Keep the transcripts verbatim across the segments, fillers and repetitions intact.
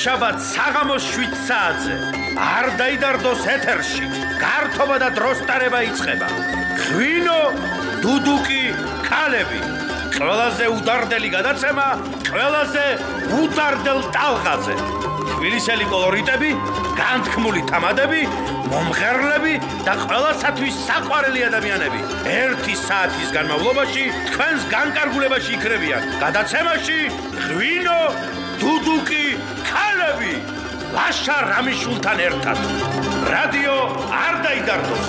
შაბათ საღამოს შვიდ საათზე არ დაიდარდოს ეთერში გართობა და დროსტარება იწყება ღვინო დუდუკი ქალები ყველაზე უდარდელი გადაცემა ყველაზე უდარდელ ტალღაზე თბილისელი კოლორიტები განთქმული თამადები მომღერლები და ყველასათვის საყვარელი ადამიანები ერთი საათის განმავლობაში თქვენს განკარგულებაში იქნებიან გადაცემაში ღვინო დუდუკი ქალები ლაშა რამიშულთან ერთად რადიო არ დაიდარდოს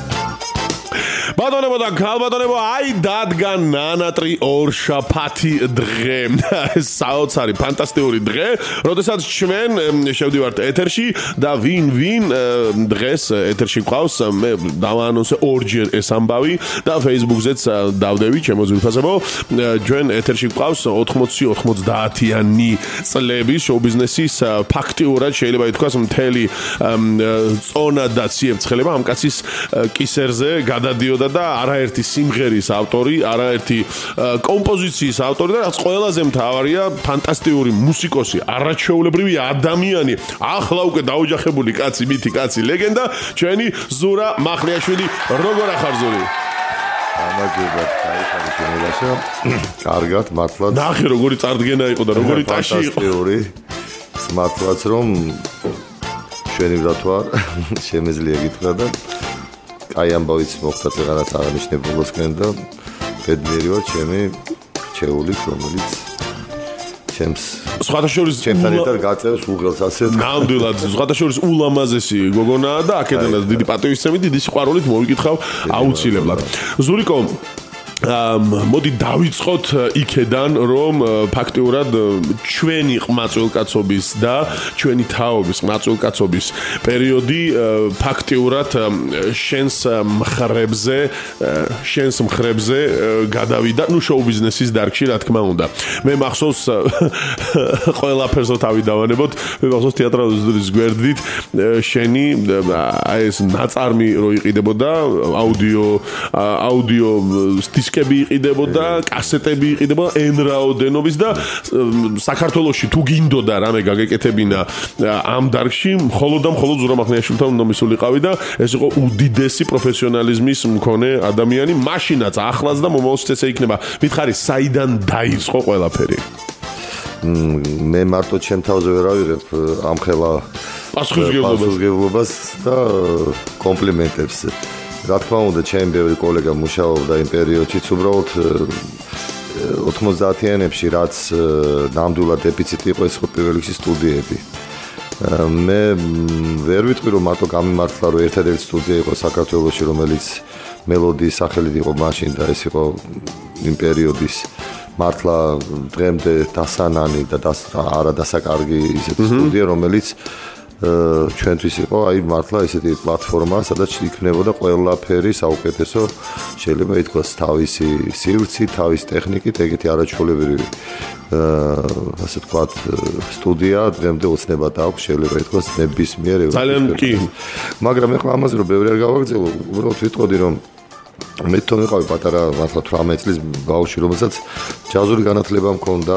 ბატონებო და ქალბატონებო, აი დადგა ნანატრი ორშაფათი დღე. საოცარი, ფანტასტიკური დღე, როდესაც ჩვენ შევდივართ ეთერში და ვინ ვინ დღეს ეთერში გვყავს, მე დავაანონსე ორჯერ ეს ამბავი და Facebook-ზეც დავდევი, ჩემო ძვირფასებო, ჩვენ ეთერში გვყავს ოთხმოცი ოცდაათიანი წლების შოუ-ბიზნესის ფაქტიურად შეიძლება ითქვას მთელი წონა და ციებ-ცხელება ამ კაცის კისერზე გადადიოდა და არაერთი სიმღერის ავტორი, არაერთი კომპოზიციის ავტორი და რაც ყველაზე მთავარია, ფანტასტიკური მუსიკოსი, არაჩვეულებრივი ადამიანი, ახლა უკვე დაოჯახებული კაცი, მითი კაცი, ლეგენდა, ჩვენი ზურა მახლიაშვილი, როგორ ახარ ზური? გამარჯობა, კაი შემოვლაშა. კარგად, მართლაც. ნახე როგორი წარდგენა იყო და როგორი ტაში იყო. ფანტასტიკური. მართლაც რომ ჩვენი ბრატვარ შემეძლია გითხრა და აი ამბავიც მოხდა წეგანაც აღნიშნებულოსკენ და ბედნიერი ვარ ჩემი რჩეული, რომელიც ჩემს სხვადასხვა ჩემთან ერთად გაწევს უღელს ასე ნამდვილად სხვადასხვა ულამაზესი გოგონაა და აქედანაც დიდი პატივისცემით, დიდი სიყვარულით მოვიკითხავ აუცილებლად. ზურიკო მოდი დავიწყოთ იქედან, რომ ფაქტიურად ჩვენი ყმაწვილკაცობის და ჩვენი თაობის ყმაწვილკაცობის პერიოდი ფაქტიურად შენს მხრებზე, შენს მხრებზე გადავიდა, ну შოუ-ბიზნესის დარგში, რა თქმა უნდა. მე მახსოვს ყველაფერს თავი დავანებოთ, მე მახსოვს თეატრალური სტუდიის გვერდით შენი აი ეს ნაწარმი რო იყიდებოდა, აუდიო აუდიო დისკები იყიდებოდა, კასეტები იყიდებოდა ენ რაოდენობის და საქართველოში თუ გინდოდა რამე გაგეკეთებინა ამ დარგში, მხოლოდ და მხოლოდ ზურა მახლიაშვილთან უნდა მისულიყავი და ეს იყო უდიდესი პროფესიონალიზმის მქონე ადამიანი, მაშინაც ახლაც და მომავალშიც ესე იქნება. მითხარი, საიდან დაიწყო ყველაფერი? მე მარტო ჩემ თავზე ვერ ავიღებ ამხელა პასუხისმგებლობას და კომპლიმენტებს. რა თქმა უნდა, ჩემი ბევრი კოლეგა მუშაობდა იმ პერიოდშიც, უბრალოდ ოცდაათიანებში, რაც ნამდვილად დეფიციტი იყო, ეს იყო პირველ რიგში სტუდიები. მე ვერ ვიტყვი, რომ მარტო გამიმართლა, რომ ერთადერთი სტუდია იყო საქართველოში, რომელიც მელოდიის სახელით იყო მაშინ და ეს იყო იმ პერიოდის მართლა დღემდე დასანანი და არადასაკარგი ისეთი სტუდია, რომელიც ჩვენთვის იყო აი მართლა ესეთი პლატფორმა, სადაც იქნებოდა ყველაფერი საუკეთესო, შეიძლება ითქვას თავისი სივრცით, თავის ტექნიკით, ეგეთი არაჩვეულებრივი ასე ვთქვათ სტუდია დღემდე ოცნებად აქვს, შეიძლება ითქვას ნებისმიერ ძალიან კი. მაგრამ ეხლა ამაზე რომ ბევრი არ გავაგრძელო, უბრალოდ ვიტყოდი რომ მე თვითონ ვიყავი პატარა მართლა თვრამეტ წლის ბავშვი, რომელსაც ჯაზური განათლება მქონდა,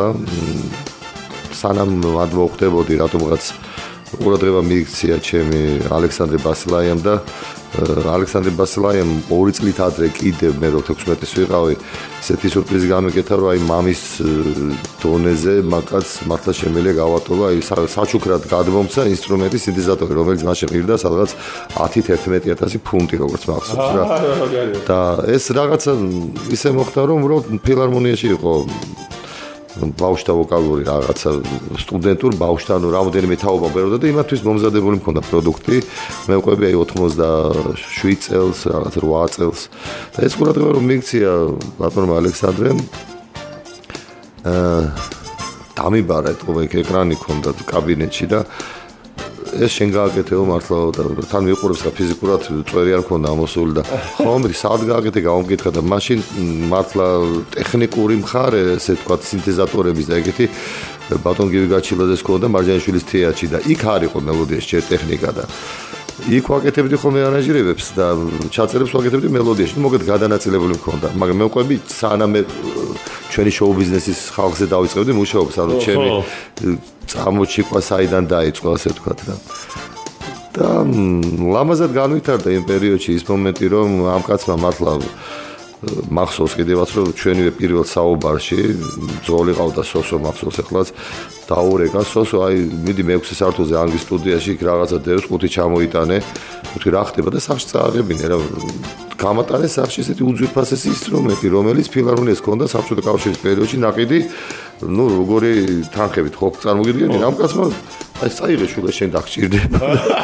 სანამ მათ მოხვდებოდი რატომღაც ყურადღება მიიქცია ჩემი ალექსანდრე ბასილაიამ და ალექსანდრე ბასილაიამ ორი წლით ადრე კიდევ მე თექვსმეტის ვიყავი, ესეთი სიურპრიზი გამიკეთა, რომ აი მამის დონეზე მაგაც მართლა შემიძლია გავატოვა, აი საჩუქრად გადმომცა ინსტრუმენტის სინთეზატორი, რომელიც მაშინ ღირდა სადღაც ათით ეთერთმეტი ათასი ფუნტი, როგორც მახსოვს რა. და ეს რაღაცა ისე მოხდა, რომ უბრალოდ ფილარმონიაში იყო ბავშვთა ვოკალური რაღაცა სტუდენტურ ბავშვთან რამოდენიმე თაობა ბეროდა და იმათთვის მომზადებული მქონდა პროდუქტი. მე ვყვები აი ოცდაშვიდ წელს, რაღაც რვა წელს. და ეს ყურადღება რომ მიიქცია ბატონმა ალექსანდრემ, აა დამიბარა ეთქობა ეკრანი ქონდა კაბინეტში და ეს შენ გააკეთეო მართლა და თან მიყურებს რა ფიზიკურად წვერი არ მქონდა ამოსული და ხომ სად გააკეთე გამომკითხა და მაშინ მართლა ტექნიკური მხარე, ესე ვთქვათ, სინთეზატორების და ეგეთი ბატონ გივი გაჩილაძეს ქონდა მარჯანიშვილის თეატრში და იქ არ იყო მელოდიის ჯერ ტექნიკა და იქ ვაკეთებდი ხოლმე არანჟირებებს და ჩაწერებს ვაკეთებდი მელოდიაში. მოგეთ გადანაწილებული მქონდა, მაგრამ მე ვყვები სანამ მე ჩვენი შოუ ბიზნესის ხალხზე დავიწყებდი მუშაობას, ანუ ჩემი წამოჩიკვა საიდან დაიწყო, ასე ვთქვათ და და ლამაზად განვითარდა იმ პერიოდში ის მომენტი, რომ ამ კაცმა მართლა მახსოვს კიდევაც რომ ჩვენივე პირველ საუბარში ძოლი ყავდა სოსო მახსოვს ახლაც დაურეკა სოსო აი მიდი მეექვსე სართულზე ანგლის სტუდიაში იქ რაღაცა დევს ხუთი ჩამოიტანე ვთქვი რა ხდება და სახში წააღებინე რა გამატანე სახში ესეთი უძვირფასესი ინსტრუმენტი რომელიც ფილარმონიას ჰქონდა საბჭოთა კავშირის პერიოდში ნაყიდი ну როგორი თანხებით ხო წარმოგიდგენი რამ კაცმა აი წაიღე შულა შენ დაგჭირდება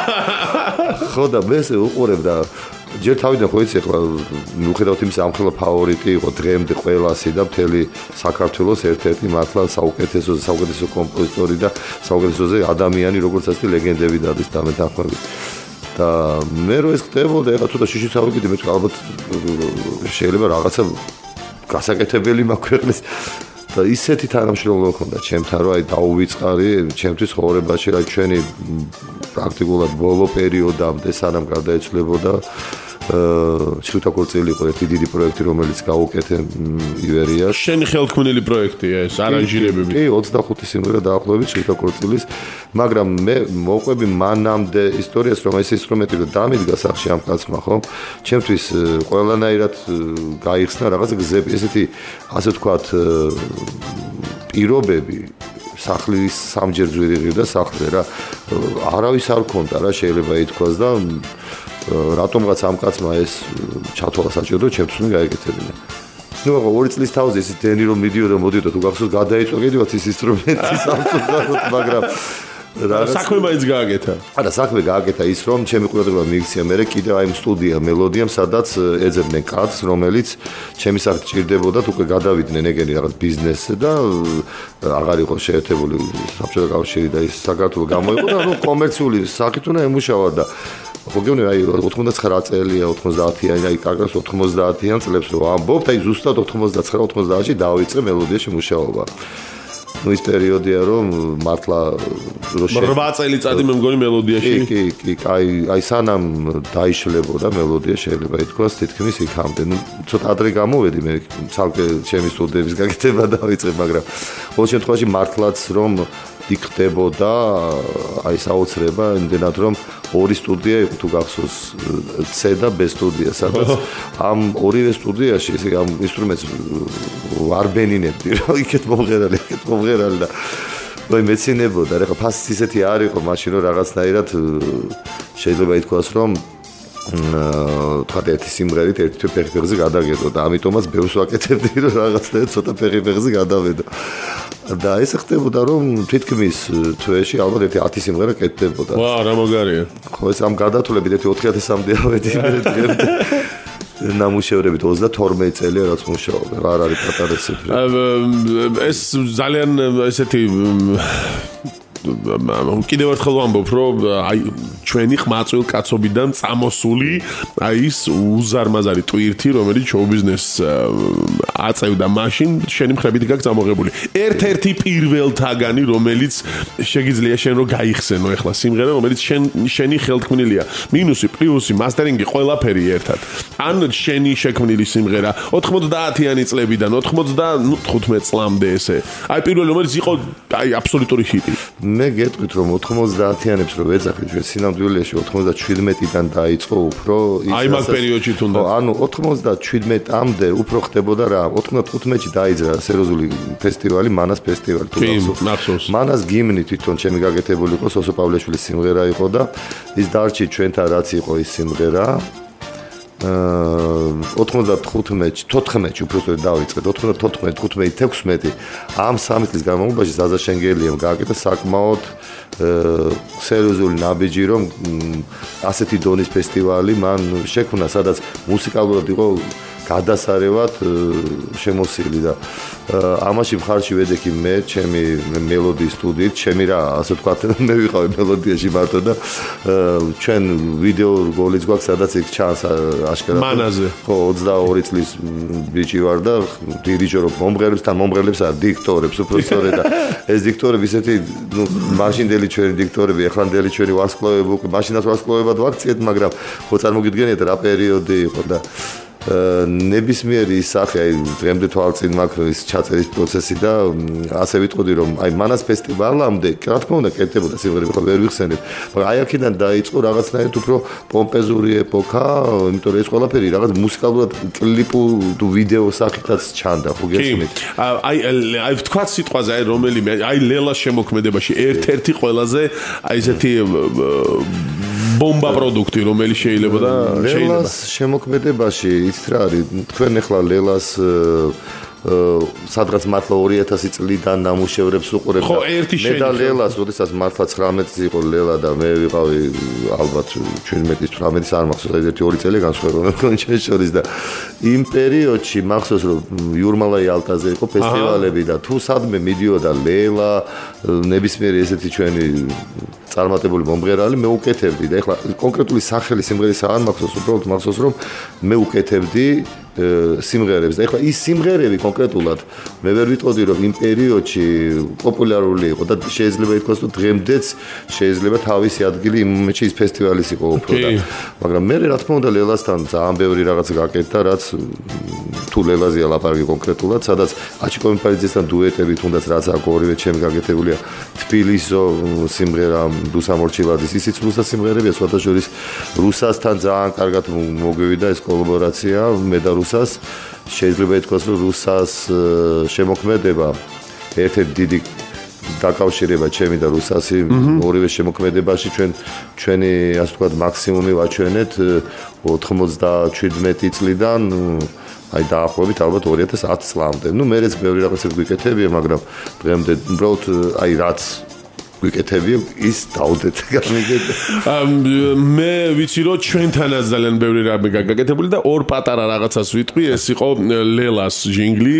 ხო და მე ესე უყურებ და ჯერ თავიდან ხო იცი ახლა მიუხედავად იმისა ამ ხელა ფავორიტი იყო დღემდე ყველასი და მთელი საქართველოს ერთ-ერთი მართლა საუკეთესო საუკეთესო კომპოზიტორი და საუკეთესოზე ადამიანი როგორც ასეთი ლეგენდები დადის და მე თანხმები და მე რო ეს ხდებოდა ეხლა თუ და შიში წავიკიდე მე ალბათ შეიძლება რაღაცა გასაკეთებელი მაქვეყნეს და ისეთი თანამშრომლობა მქონდა ჩემთან რომ აი დაუვიწყარი ჩემთვის ხოვრებაში რა ჩვენი პრაქტიკულად ბოლო პერიოდამდე სანამ გარდაეცვლებოდა შეთაკორწილი იყო ერთი დიდი პროექტი რომელიც გაუკეთე ივერიაში შენი ხელთქმნილი პროექტია ეს არანჟირებები კი ოცდახუთი სიმღერა დაახლოებით შეთაკორწილის მაგრამ მე მოყვები მანამდე ისტორიას რომ ეს ინსტრუმენტი რომ დამიდგა სახში ამ კაცმა ხო ჩემთვის ყველანაირად გაიხსნა რაღაც გზები ესეთი ასე ვთქვათ პირობები სახლის სამჯერ ძვირიღი და სახლზე რა არავის არ ქონდა რა შეიძლება ითქვას და რატომღაც ამ კაცმა ეს ჩათვალა საჭირო ჩემთვის უნდა გაეკეთებინა. ნუ ახლა ორი წლის თავზე ის დენი რომ მიდიოდა მოდიოდა თუ გახსოვს გადაიწვა კიდევაც ის ინსტრუმენტი სამწუხაროდ მაგრამ საქმე მაინც გააკეთა. არა საქმე გააკეთა ის რომ ჩემი ყურადღება მიიქცია მე კიდევ აი სტუდია მელოდიამ სადაც ეძებდნენ კაცს რომელიც ჩემი სახით ჭირდებოდა უკვე გადავიდნენ ეგენი რაღაც ბიზნესზე და აღარ იყო შეერთებული საბჭოთა კავშირი და ის საქართველოს გამოიყო და ნუ კომერციული სახით უნდა ემუშავა და ხო გეუბნები აი ოთხმოცდაცხრა წელია ოცდაათიანი აი კარგას ოთხმოცდაათიან წლებს რო ამბობთ აი ზუსტად ოთხმოცდაცხრა ოცდაათში დავიწყე მელოდიაში მუშაობა. ну ის პერიოდია რომ მართლა რვა წელიწადი მე მგონი მელოდიაში კი კი კი აი აი სანამ დაიშლებოდა მელოდია შეიძლება ითქვას თითქმის იქამდე ну ცოტა ადრე გამოვედი მე ცალკე ჩემი სტუდიების გაკეთება დავიწყე მაგრამ ყოველ შემთხვევაში მართლაც რომ იქ ხდებოდა აი საოცრება იმდენად რომ ორი სტუდია იყო თუ გახსოვს C და B სტუდია სადაც ამ ორივე სტუდიაში ესე ამ ინსტრუმენტს ვარბენინებდი რომ იქეთ მომღერალი იქეთ მომღერალი და ვაი მეცინებოდა რა ხა ფასი ისეთი არ იყო მაშინ რომ რაღაცნაირად შეიძლება ითქვას რომ თქვა ერთი სიმღერით ერთი ფეხი-ფეხზე გადაგედო და ამიტომაც ბევრს ვაკეთებდი რომ რაღაცნაირად ცოტა ფეხი-ფეხზე გადავედო და ეს ხდებოდა რომ თითქმის თვეში ალბათ ერთი ათი სიმღერა კეთდებოდა. ვა, რა მაგარია. ხო ეს ამ გადათვლებით ერთი ოთხი ათასამდე ავედი მე დღემდე. ნამუშევრებით ოცდათორმეტი წელია რაც მუშაობ. რა არის პატარა ციფრი. ეს ძალიან ესეთი კიდევ ერთხელ ვამბობ რომ აი ჩვენი ხმაწვილ კაცობიდან წამოსული აი ის უზარმაზარი ტვირთი რომელიც შოუ ბიზნესს აწევდა მაშინ შენი მხრებით გაქვს ამოღებული ერთ-ერთი პირველთაგანი რომელიც შეგიძლია შენ რო გაიხსენო ახლა სიმღერა რომელიც შენ შენი ხელთქმნილია მინუსი პლუსი მასტერინგი ყველაფერი ერთად ან შენი შექმნილი სიმღერა ოთხმოცდაათიანი წლებიდან ოთხმოცდათხუთმეტ წლამდე ესე აი პირველი რომელიც იყო აი აბსოლუტური ჰიტი მე გეტყვით რომ ოთხმოცდაათიანებს რო ვეძახით ჩვენ სინამდვილეში ოთხმოცდაჩვიდმეტიდან დაიწყო უფრო ის აი მაგ პერიოდში თუნდაც ანუ ოთხმოცდაჩვიდმეტამდე უფრო ხდებოდა რა ოთხმოცდათხუთმეტში დაიძრა სერიოზული ფესტივალი მანას ფესტივალი თუ გახსოვს მანას გიმნი თვითონ ჩემი გაკეთებული იყო სოსო პავლეშვილის სიმღერა იყო და ის დარჩი ჩვენთან რაც იყო ის სიმღერა ოთხმოცდათხუთმეტში თოთხმეტში უბრალოდ დავიწყეთ ოთხმოცდათოთხმეტი თხუთმეტი თექვსმეტი ამ სამი წლის განმავლობაში ზაზა შენგელიამ გააკეთა საკმაოდ სერიოზული ნაბიჯი რომ ასეთი დონის ფესტივალი მან შექმნა სადაც მუსიკალურად იყო გადასარევად შემოსილი და ამაში მხარში ვედექი მე ჩემი მელოდიის სტუდიით, ჩემი რა ასე ვთქვათ, მე ვიყავი მელოდიაში მარტო და ჩვენ ვიდეო რგოლიც გვაქვს, სადაც იქ ჩანს აშკარად. მანაზე. ხო, ოცდაორი წლის ბიჭი ვარ და დირიჟორობ მომღერლებსთან, მომღერლებს არ დიქტორებს, უბრალოდ და ეს დიქტორები ისეთი, ნუ მაშინდელი ჩვენი დიქტორები, ახლანდელი ჩვენი ვარსკვლავები, მაშინაც ვარსკვლავებად ვაქციეთ, მაგრამ ხო წარმოგიდგენიათ რა პერიოდი იყო და ნებისმიერი სახე, აი დღემდე თვალწინ მაქვს ის ჩაწერის პროცესი და ასე ვიტყოდი რომ აი მანას ფესტივალამდე, რა თქმა უნდა, კეთდებოდა სიმღერები, ხო ვერ ვიხსენებ, მაგრამ აი აქედან დაიწყო რაღაცნაირად უფრო პომპეზური ეპოქა, იმიტომ რომ ეს ყველაფერი რაღაც მუსიკალურად კლიპუ თუ ვიდეო სახითაც ჩანდა, ხო გესმით? აი აი ვთქვათ სიტყვაზე, აი რომელიმე, აი ლელას შემოქმედებაში ერთ-ერთი ყველაზე აი ესეთი ბომბა პროდუქტი, რომელიც შეიძლება და შეიძლება. ლელას შემოქმედებაში იცით რა არის, თქვენ ახლა ლელას სადღაც მართლა ორი ათასი წლიდან ნამუშევრებს უყურებთ. ხო, ერთი მე და ლელას, ოდესაც მართლა ცხრამეტი წელი იყო ლელა და მე ვიყავი ალბათ ჩვენმეტის თვრამეტის არ მახსოვს, ერთი ორი წელი განსხვავება ჩვენ შორის და იმ პერიოდში მახსოვს რომ იურმალაი ალტაზე იყო ფესტივალები და თუ სადმე მიდიოდა ლელა, ნებისმიერი ესეთი ჩვენი წარმატებული მომღერალი მე უკეთებდი და ეხლა კონკრეტული სახელი სიმღერის არ მახსოვს, უბრალოდ მახსოვს რომ მე უკეთებდი სიმღერებს და ეხლა ის სიმღერები კონკრეტულად მე ვერ ვიტყოდი რომ იმ პერიოდში პოპულარული იყო და შეიძლება ითქვას რომ დღემდეც შეიძლება თავისი ადგილი იმ მომენტში ის ფესტივალის იყო უფრო და მაგრამ მე რა თქმა უნდა ლელასთან ძალიან ბევრი რაღაც გაკეთდა რაც თუ ლელაზია ლაპარაკი კონკრეტულად სადაც აჩიკო მიფარიძესთან დუეტები თუნდაც რაც აქ ორივე ჩემი გაკეთებულია თბილისო სიმღერა რუსა მორჩილაძის ისიც რუსა სიმღერებია სხვადასხვა რუსასთან ძალიან კარგად მოგვივიდა ეს კოლაბორაცია მე და რუსას შეიძლება ითქვას რომ რუსას შემოქმედება ერთ-ერთი დიდი დაკავშირება ჩემი და რუსასი ორივე შემოქმედებაში ჩვენ ჩვენი ასე ვთქვათ მაქსიმუმი ვაჩვენეთ ოთხმოცდაჩვიდმეტი წლიდან აი დაახლოებით ალბათ ორი ათას ათი წლამდე. ნუ მერეც ბევრი რაღაცები გვიკეთებია, მაგრამ დღემდე უბრალოდ აი რაც გვიკეთებია ის დაუდეთ გამიგეთ. მე ვიცი რომ ჩვენთანაც ძალიან ბევრი რამე გაკეთებული და ორ პატარა რაღაცას ვიტყვი, ეს იყო ლელას ჯინგლი.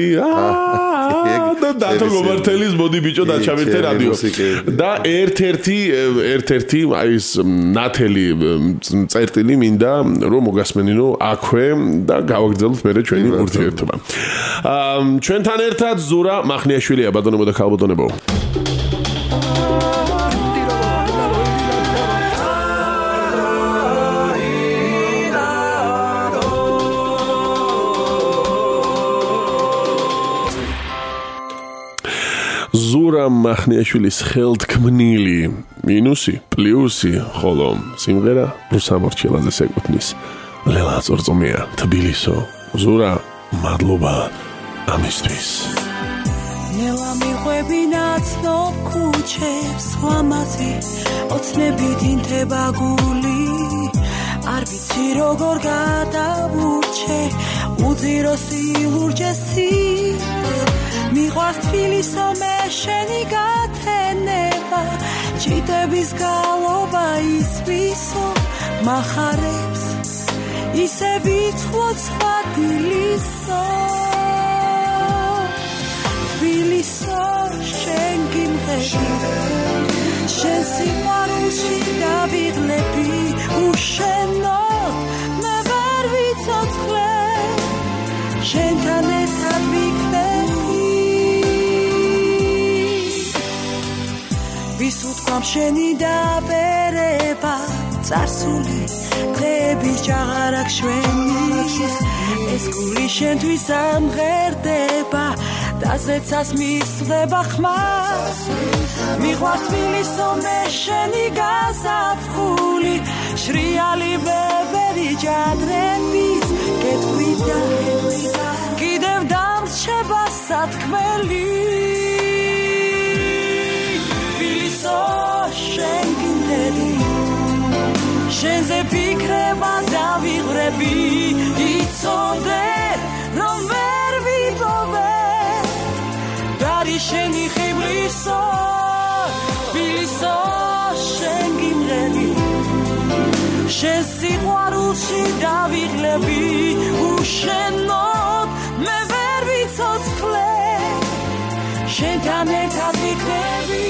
და დათო გომართელის მოდი ბიჭო და ჩავერთე რადიო. და ერთ-ერთი ერთ-ერთი აი ეს ნათელი წერტილი მინდა რომ მოგასმენინო აქვე და გავაგრძელოთ მერე ჩვენი ურთიერთობა. ჩვენთან ერთად ზურა მახნიაშვილია, ბატონებო და ქალბატონებო. ზურა მახნიაშვილის ხელთქმნილი მინუსი პლუსი ხოლო სიმღერა რუსა მორჩილაძეს ეკუთვნის ლელა წორწომია თბილისო ზურა მადლობა ამისთვის ნელა მიყვებინა ცნობ ქუჩებს ლამაზი ოცნებით ინთება გული არ ვიცი როგორ გადავურჩე უძიროსი ლურჯესი მიყვარს თბილისო მე შენი გათენება ჭიდების გალობა ისვისო მახარებს ისე ვიცვლოცვა დილისო თბილისო შენ გიმღები შენ სიყვარულში დავიღლები უშენოდ მე ვერ ვიცოცხლე შენთან ერთად ვიქნები ვის უთქვამ შენი დაბერება წარსული დღეების ჭაღარაკ შვენის ეს გული შენთვის ამღერდება და ზეცას მისხდება ხმას მიყვარს თბილისო მე შენი გაზაფხული შრიალი ბებერი ჯადრების გეტყვიდა კიდევ დამრჩება სათქმელი შენ გინდები შენზე ფიქრება დავიღრები იცოდე რომ ვერ ვიპოვე დარი შენი ხიბლისო თბილისო შენ გინდები შენ სიყვარულში დავიღლები უშენო შენთან ერთად ვიქნები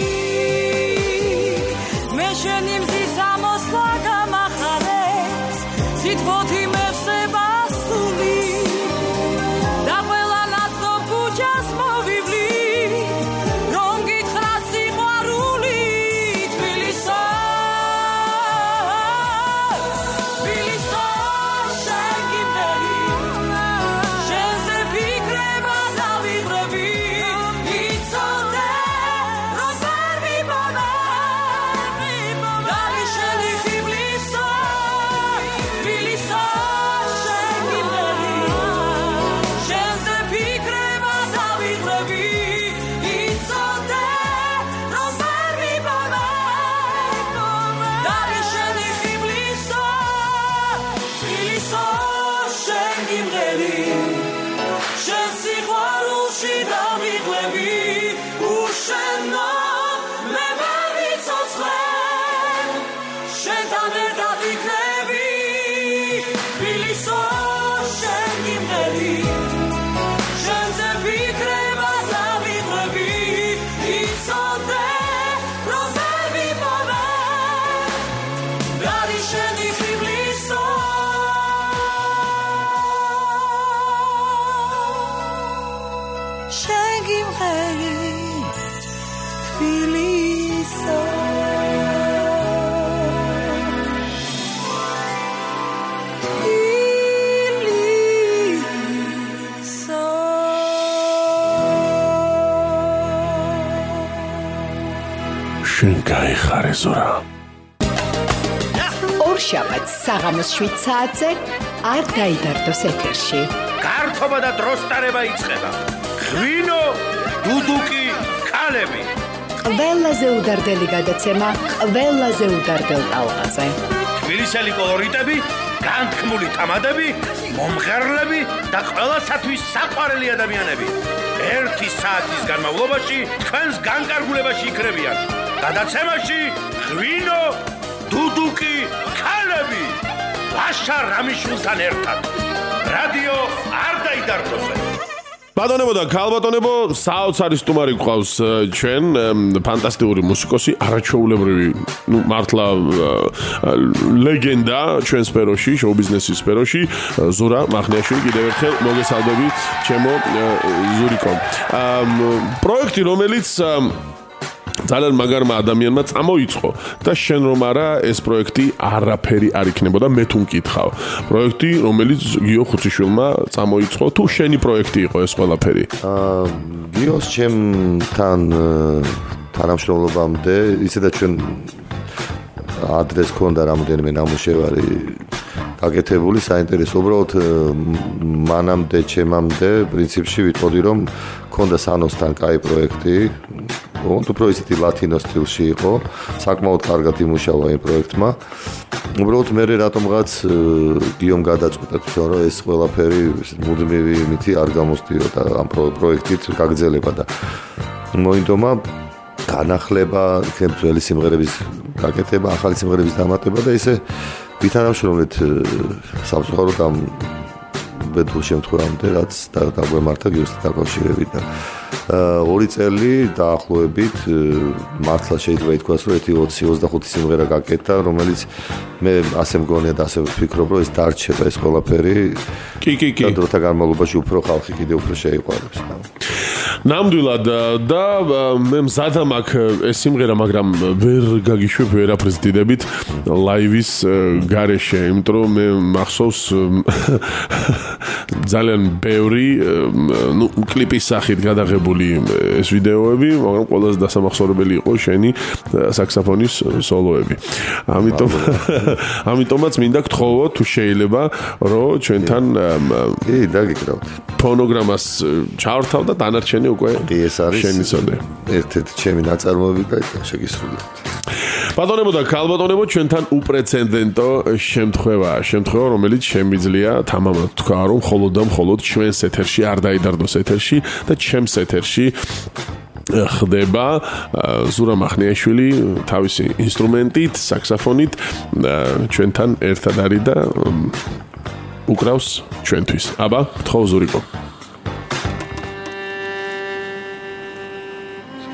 მე შენი მზის ამოსვლა გამახარებს სიტყვოთი მევსება სული და ყველა ნაცნობ ქუჩას მოვივლი რომ გითხრა სიყვარული თბილისო თბილისო შენ გიმდები შენზე ფიქრება დავიღრები იცოდე რომ ვერ ვიბონა დავი შენი თბილისო თბილისო შენ გიმდები შენზე ფიქრება დავიღრები იცოდე რომ ვერ ვიბონა დავი შენი თბილისო თბილისო შენ გიმდები შენ სიყვარულში დავიღლები უშენო მე ვერ ვიცოცხლე შენთან ერთად ვიქნები თბილისო შენ გიმდები შენზე ფიქრება დავიღლები იცოდე რომ ვერ ვიბონა დავი შენი თბილისო შენ გიმღერი თბილისო თბილისო შენ გაიხარე ზურა ორშაბათს საღამოს შვიდ საათზე არ დაიდარდოს ეთერში. გართობა და დროსტარება იწყება. ღვინო, დუდუკი, ქალები. ყველაზე უდარდელი გადაცემა ყველაზე უდარდელ ტალღაზე. თბილისელი კოლორიტები, განთქმული თამადები, მომღერლები და ყველასათვის საყვარელი ადამიანები. ერთი საათის განმავლობაში თქვენს განკარგულებაში იქნებიან. გადაცემაში ღვინო, დუდუკი, ქალები. ვაშა რამიშვილთან ერთად. რადიო არ დაიდარდოზე. ბატონებო და ქალბატონებო, საოცარი სტუმარი გვყავს ჩვენ, ფანტასტიკური მუსიკოსი, არაჩვეულებრივი, ну, მართლა ლეგენდა ჩვენ სფეროში, შოუ-ბიზნესის სფეროში, ზურა მახნიაშვილი, კიდევ ერთხელ მოგესალმები, ჩემო ზურიკო. პროექტი, რომელიც ძალიან მაგარმა ადამიანმა წამოიწყო და შენ რომ არა ეს პროექტი არაფერი არ იქნებოდა მე თუ მკითხავ. პროექტი რომელიც გიო ხუციშვილმა წამოიწყო თუ შენი პროექტი იყო ეს ყველაფერი? აა გიოს ჩემთან თანამშრომლობამდე ისედაც ჩვენ ადრეს ქონდა რამოდენიმე ნამუშევარი გაკეთებული საინტერესო უბრალოდ მანამდე ჩემამდე პრინციპში ვიტყოდი რომ ქონდა სანოსთან კაი პროექტი ოღონდ უფრო ისეთი ლათინო სტილში იყო საკმაოდ კარგად იმუშავა იმ პროექტმა უბრალოდ მე რატომღაც გიომ გადაწყვიტა თვითონ რომ ეს ყველაფერი მუდმივი იმითი არ გამოსდიოდა ამ პროექტით გაგრძელება და მოინდომა განახლება იქნებ ძველი სიმღერების გაკეთება ახალი სიმღერების დამატება და ისე ვითანამშრომლეთ სამწუხაროდ ამ ბედულ შემთხვევამდე რაც დაგვემართა გიოსთან დაკავშირებით და ორი წელი დაახლოებით მართლა შეიძლება ითქვას რომ ერთი ოცი ოცდახუთი სიმღერა გაკეთდა რომელიც მე ასე მგონია და ასე ვფიქრობ რომ ეს დარჩება ეს ყველაფერი კი კი კი და დროთა განმავლობაში უფრო ხალხი კიდევ უფრო შეიყვარებს ნამდვილად და მე მზადა მაქვს ეს სიმღერა მაგრამ ვერ გაგიშვებ ვერაფერს დიდებით ლაივის გარეშე იმიტომ რომ მე მახსოვს ძალიან ბევრი ნუ კლიპის სახით გადაღებული ეს ვიდეოები მაგრამ ყველაზე დასამახსოვრებელი იყო შენი საქსოფონის სოლოები ამიტომ ამიტომაც მინდა გთხოვო თუ შეიძლება რომ ჩვენთან კი დაგიკრავთ ფონოგრამას ჩავრთავ და დანარჩენი უკვე ეს არის შენიცოდე ერთ-ერთი ჩემი ნაწარმოები და შეგისრულებთ ბატონებო და ქალბატონებო ჩვენთან უპრეცედენტო შემთხვევაა შემთხვევა რომელიც შემიძლია თამამად თქვა რომ მხოლოდ და მხოლოდ ჩვენს ეთერში არ დაიდარდოს ეთერში და ჩემს ეთერში ხდება ზურა მახნიაშვილი თავისი ინსტრუმენტით საქსოფონით ჩვენთან ერთად არის და უკრავს ჩვენთვის აბა გთხოვ ზურიკო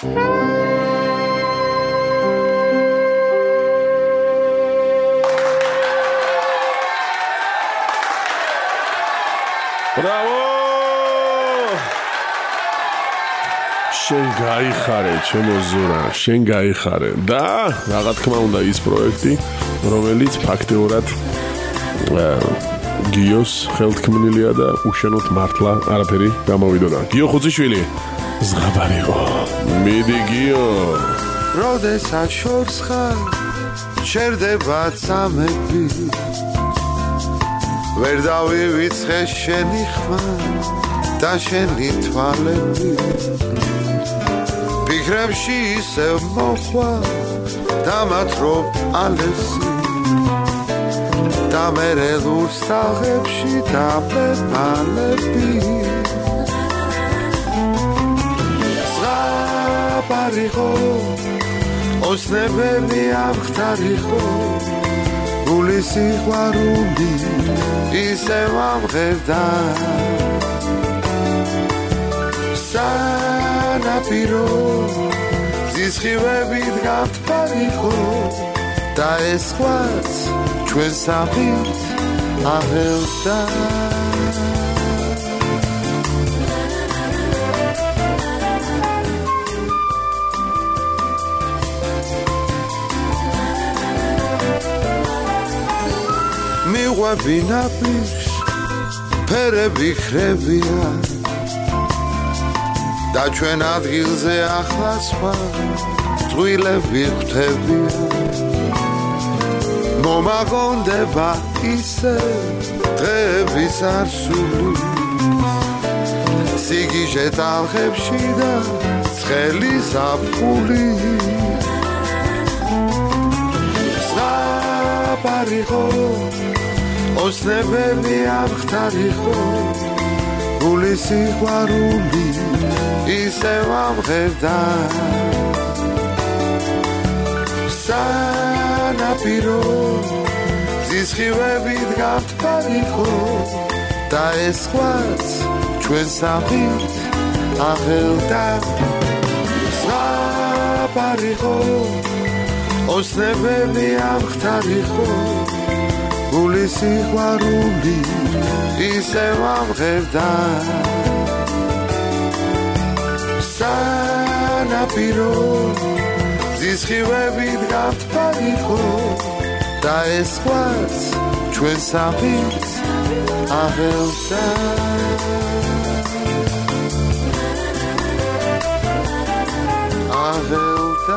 Bravo! შენ გაიხარე, ჩემო ზურა, შენ გაიხარე. და რა თქმა უნდა ის პროექტი, რომელიც ფაქტიურად გიოს ხელთქმნილია და უშენოდ მართლა არაფერი გამოვიდოდა. გიო ხუციშვილი, ზღაბარიყო. მიდი გიო. როდესაც შორს ხარ, შერდება წამები. ვერ დავივიწყე შენი ხმა და შენი თვალები. ფიქრებში ისევ მოხვა დამათრობ ალესი და მერე ლურს თაღებში დაბეპალები. ზღაპარიყო ოსნებები ამხდარიყო გული სიყვარული ისევ ამღერდა სანაპირო ზისხივებით გაფარიყო და ეს ხვაც ჩვენ სამით აღელდა მიყვები ნაპირს ფერები ხრებია და ჩვენ ადგილზე ახლა სხვა წვილები ხვდებია მომაგონდება ისე დღეების არსული სიგიჟე ტალღებში და ცხელი ზაფხული ზღაპარიყო ოსნებები ამხდარიყო გული სიყვარული ისევ ამღერდა სანაპირო ზისხივებით გაფარიყო და ეს ხვაც ჩვენ სამით აღელდა ზღაპარიყო ოსნებები ამხდარიყო გული სიყვარული ისევ ამღერდა სანაპირო ზისხივებით გაფარიყო და ეს ხვაც ჩვენ სამით აღელდა აღელდა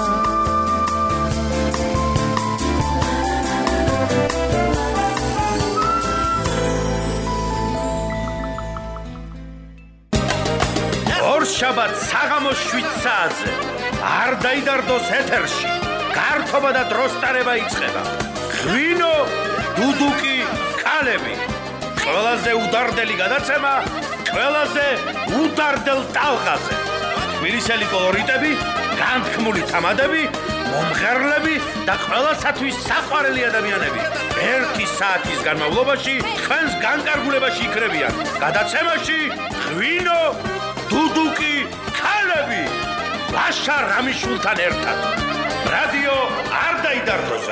შაბათ საღამოს შვიდ საათზე არ დაიდარდოს ეთერში გართობა და დროსტარება იწყება ღვინო დუდუკი ქალები ყველაზე უდარდელი გადაცემა ყველაზე უდარდელ ტალღაზე თბილისელი კოლორიტები განთქმული თამადები მომღერლები და ყველასათვის საყვარელი ადამიანები ერთი საათის განმავლობაში თქვენს განკარგულებაში იქნებიან გადაცემაში ღვინო დუდუკი ქალები ვაშა რამიშვილთან ერთად რადიო არ დაიდარდოზე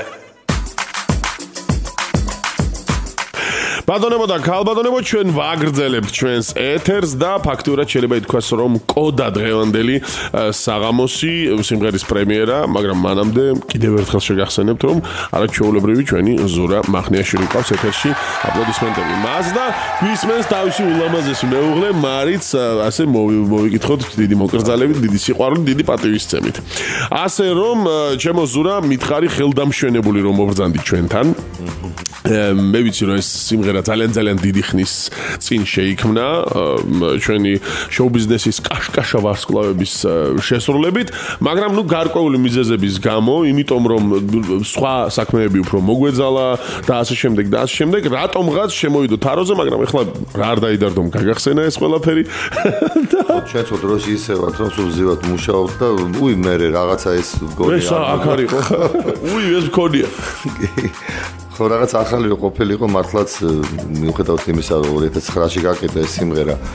ბატონებო და ქალბატონებო ჩვენ ვაგრძელებთ ჩვენს ეთერს და ფაქტიურად შეიძლება ითქვას რომ კოდა დღევანდელი საღამოსი სიმღერის პრემიერა მაგრამ მანამდე კიდევ ერთხელ შეგახსენებთ რომ არაჩვეულებრივი ჩვენი ზურა მახნიაშვილი ყავს ეთერში აპლოდისმენტები მას და გვისმენს თავისი ულამაზესი მეუღლე მარიც ასე მოვიკითხოთ დიდი მოკრძალებით დიდი სიყვარულით დიდი პატივისცემით ასე რომ ჩემო ზურა მითხარი ხელდამშვენებული რომ მობრძანდი ჩვენთან მე ვიცი რომ ეს სიმღერა ძალიან ძალიან დიდი ხნის წინ შეიქმნა ჩვენი შოუ ბიზნესის კაშკაშა ვარსკვლავების შესრულებით, მაგრამ ნუ გარკვეული მიზეზების გამო, იმიტომ რომ სხვა საქმეები უფრო მოგვეძალა და ასე შემდეგ და ასე შემდეგ, რატომღაც შემოვიდო თაროზე, მაგრამ ეხლა რა არ დაიდარდომ გაგახსენა ეს ყველაფერი. ჩვენ ცოტა დროში ისე ვართ, რომ სულ ზივად მუშაობთ და უი მე რაღაცა ეს გონია. ეს აქ არისო. უი ეს მქონია. ხო რაღაც ახალი ყოფილიყო მართლაც მიუხედავად იმისა რომ ორი ათას ცხრაში გაკეთდა ეს სიმღერა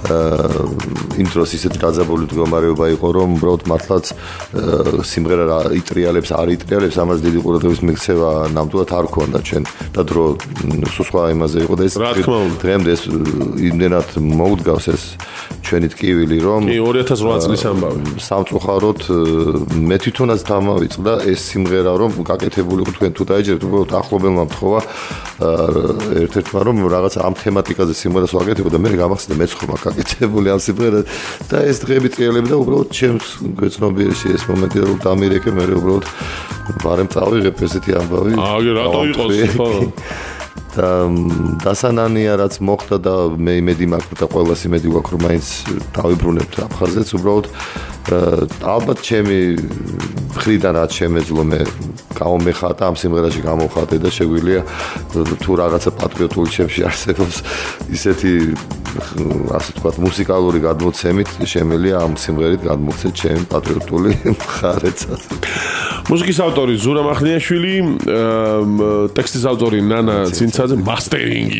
იმ დროს ისეთი გაძაბული მდგომარეობა იყო, რომ უბრალოდ მართლაც სიმღერა რა იტრიალებს, არ იტრიალებს, ამას დიდი ყურადღების მიქცევა ნამდვილად არ ქონდა ჩვენ და დრო სხვა იმაზე იყო და ეს დღემდე ეს იმდენად მოუდგავს ეს ჩვენი ტკივილი, რომ კი ორი ათას ოთხ წლის ამბავი. სამწუხაროდ მე თვითონაც დამავიწყდა ეს სიმღერა, რომ გაკეთებული იყო თქვენ თუ დაეჯერებთ, უბრალოდ ახლობელმა მთხოვა ერთ-ერთმა რომ რაღაც ამ თემატიკაზე სიმღერას ვაკეთებო და მე გამახსენდა მეც ხომ გაკეთებული ამ სიმღერას და ეს დღეები ტრიალები და უბრალოდ ჩემს გვეცნობიერში ეს მომენტი რომ დამირეკე მე უბრალოდ ვარემ წავიღებ ესეთი ამბავი. აგი რატო იყოს ხო? და დასანანია რაც მოხდა და მე იმედი მაქვს და ყველას იმედი გვაქვს რომ მაინც დავიბრუნებთ აფხაზეთს უბრალოდ ალბათ ჩემი მხრიდან რაც შემეძლო მე გამომეხატა ამ სიმღერაში გამოვხატე და შეგვიძლია თუ რაღაცა პატრიოტული ჩემში არსებობს ისეთი ასე თქვა მუსიკალური გადმოცემით შემიძლია ამ სიმღერით გადმოცეთ ჩემი პატრიოტული მხარეც. მუსიკის ავტორი ზურა მახნიაშვილი, ტექსტის ავტორი ნანა ცინცაძე, მასტერინგი.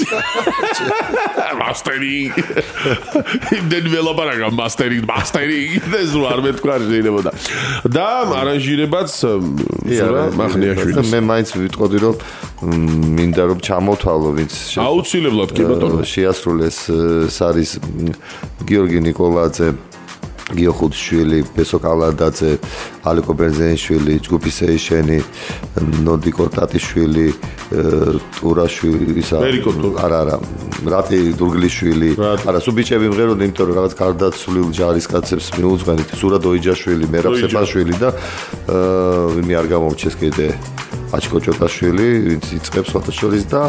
მასტერინგი. იმდენ ველაპარაკა მასტერინგი, მასტერინგი და ზურა არ მეთქვა შეიძლება და არანჟირებაც ზურა მახნიაშვილი. მე მაინც ვიტყოდი რომ მინდა რომ ჩამოთვალო ვინც აუცილებლად კი ბატონო შეასრულეს ეს არის გიორგი ნიკოლაძე, გიო ხუთშვილი, ბესო კალადაძე, ალიკო ბენზენიშვილი, ჯგუფი სეიშენი, ნოდიკო ტატიშვილი, ტურაშვილი, ისა არა არა, რატი დურგლიშვილი, არა სუბიჩები მღეროდნენ, იმიტომ რომ რაღაც გარდაცვლილ ჯარისკაცებს მიუძღვენით, ზურა დოიჯაშვილი, მერაბ სეპაშვილი და ვინმე არ გამომრჩეს კიდე აჩკო ჭოტაშვილი, ვინც იწყებს ფოტოშორის და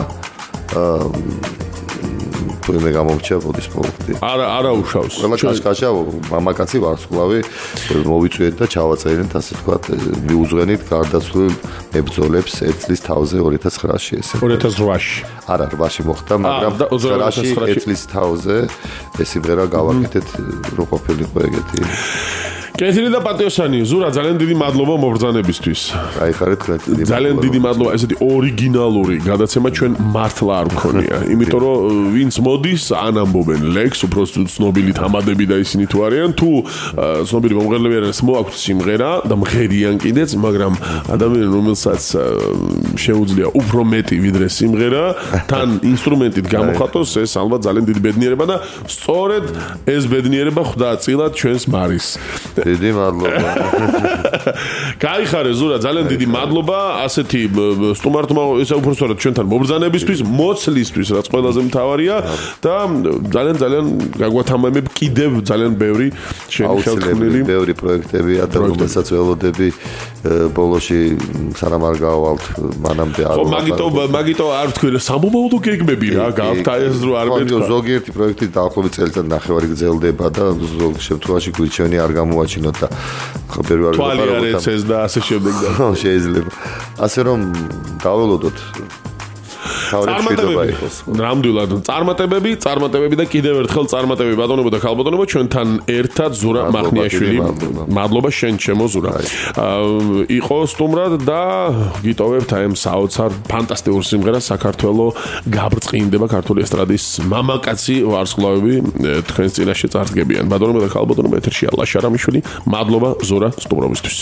მე გამომრჩა ბოდის პროექტი. არა, არა უშავს. ყველა კაშკაშა მამაკაცი ვარსკვლავი მოვიწვიეთ და ჩავაწერეთ, ასე ვთქვათ, მიუძღვენით გარდაცვლილ მებრძოლებს ერთ წლის თავზე ორი ათას ცხრაში ესე. ორი ათას ოთხში. არა, ოთხში მოხდა, მაგრამ ცხრაში ერთ წლის თავზე ეს სიმღერა გავაკეთეთ, რო ყოფილიყო ეგეთი. კეთილი და პატიოსანი, ზურა ძალიან დიდი მადლობა მობრძანებისთვის. გაიხარეთ თქვენ. ძალიან დიდი მადლობა, ესეთი ორიგინალური გადაცემა ჩვენ მართლა არ მქონია. იმიტომ რომ ვინც მოდის, ან ამბობენ ლექს, უფრო ცნობილი თამადები და ისინი თუ არიან, თუ ცნობილი მომღერლები არიან, მოაქვთ სიმღერა და მღერიან კიდეც, მაგრამ ადამიანი რომელსაც შეუძლია უფრო მეტი ვიდრე სიმღერა, თან ინსტრუმენტით გამოხატოს, ეს ალბათ ძალიან დიდი ბედნიერება და სწორედ ეს ბედნიერება ხვდა წილად ჩვენს მარის. დიდი მადლობა. გაიხარე ზურა, ძალიან დიდი მადლობა ასეთი სტუმართმა, ესე უფრო სწორად ჩვენთან მობრძანებისთვის, მოცლისთვის, რაც ყველაზე მთავარია და ძალიან ძალიან გაგვათამამებ კიდევ ძალიან ბევრი შეხედული ბევრი პროექტებია და რომელსაც ველოდები ბოლოში სანამ არ გავალთ მანამდე არ ხო მაგიტო მაგიტო არ ვთქვი სამომავლო გეგმები რა გავთა ეს რო არ მეთქვა ზოგიერთი პროექტი დაახლოებით წელიწად ნახევარი გრძელდება და ზოგ შემთხვევაში გვიჩვენი არ გამოვაჩინოთ და ხო ბევრი არ თვალი არ ეცეს და ასე შემდეგ და ხო შეიძლება ასე რომ დაველოდოთ წარმატებები ნამდვილად წარმატებები წარმატებები და კიდევ ერთხელ წარმატებები ბატონებო და ქალბატონებო ჩვენთან ერთად ზურა მახნიაშვილი მადლობა შენ ჩემო ზურა იყო სტუმრად და გიტოვებთ აი ამ საოცარ ფანტასტიკურ სიმღერას საქართველოს გაბრწყინდება ქართული ესტრადის მამაკაცი ვარსკვლავები თქვენს წინაშე წარდგებიან ბატონებო და ქალბატონებო ეთერშია ლაშა რამიშვილი მადლობა ზურა სტუმრობისთვის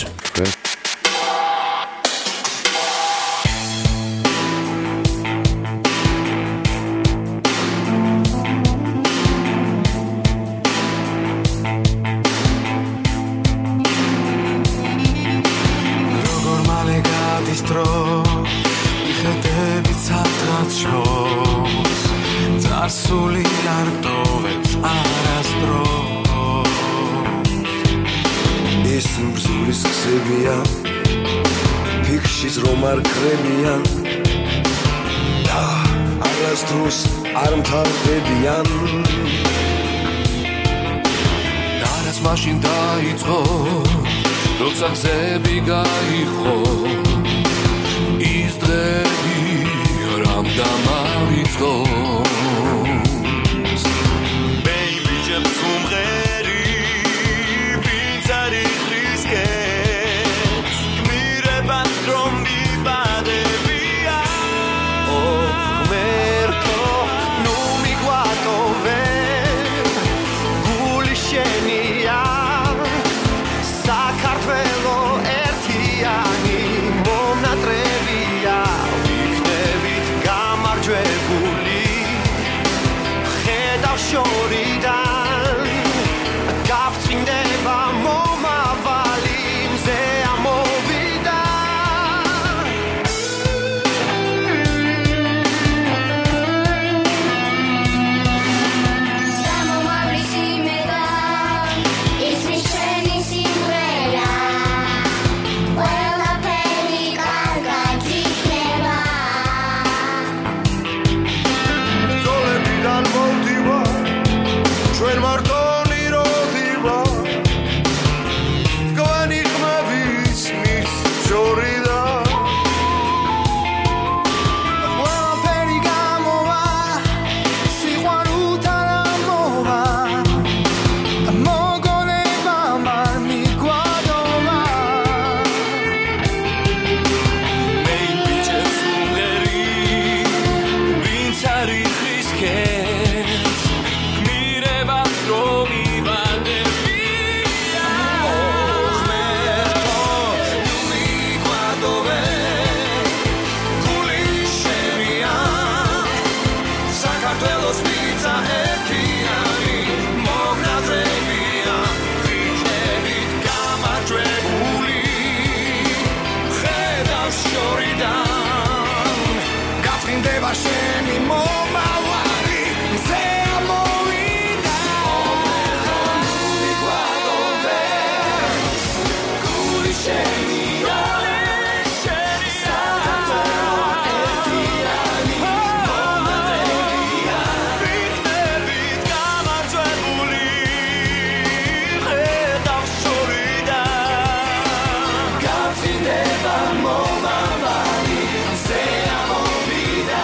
საქართველო ერთიანი მომნატრებია ვიქნებით გამარჯვებული ხედავ შორიდან გაფრთხილდება მომავალი მზე ამოვიდა ჩვენ მარტონი როდივა გვანი ხმების მის შორიდან ყველაფერი გამოვა სიყვარულთან ამოვა მოგონება მან მიგვადოვა მე ბიჭებს უღერი ვინც არის ხისკენ შენი მომავალი მზე ამოვიდა მიგვადობე გული შენია საქართველო ერთიანი მომნატრებია ვიქნებით გამარჯვებული ხედავ შორიდან გაფრთხილდება მომავალი მზე ამოვიდა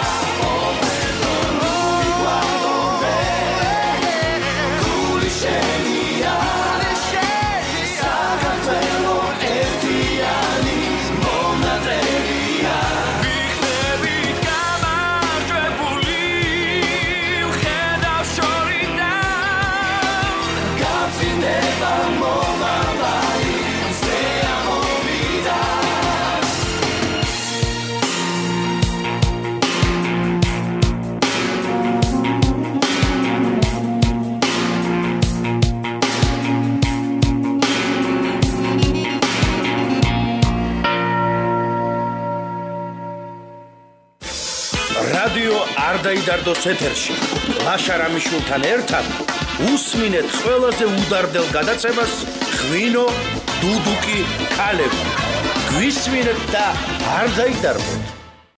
რადიო არ დაიდარდოს ეთერში ლაშა რამიშვილთან ერთად უსმინეთ ყველაზე უდარდელ გადაცემას ღვინო დუდუკი ქალები გვისმინეთ და არ დაიდარდოთ